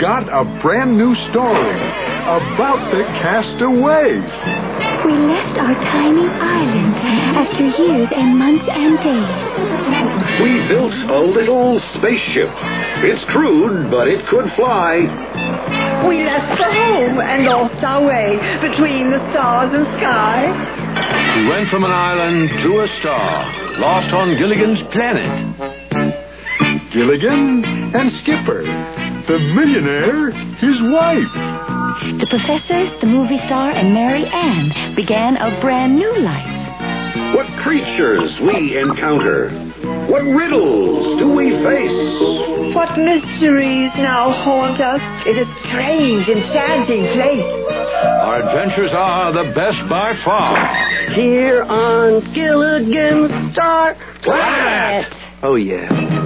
got a brand new story about the castaways. We left our tiny island after years and months and days. We built a little spaceship. It's crude, but it could fly. We left for home and lost our way between the stars and sky. We went from an island to a star, lost on Gilligan's planet. Gilligan and Skipper, the millionaire, his wife. The professor, the movie star, and Mary Ann began a brand new life. What creatures we encounter. What riddles do we face? What mysteries now haunt us in a strange, enchanting place. Our adventures are the best by far. Here on Gilligan's Star Planet. Oh, yeah.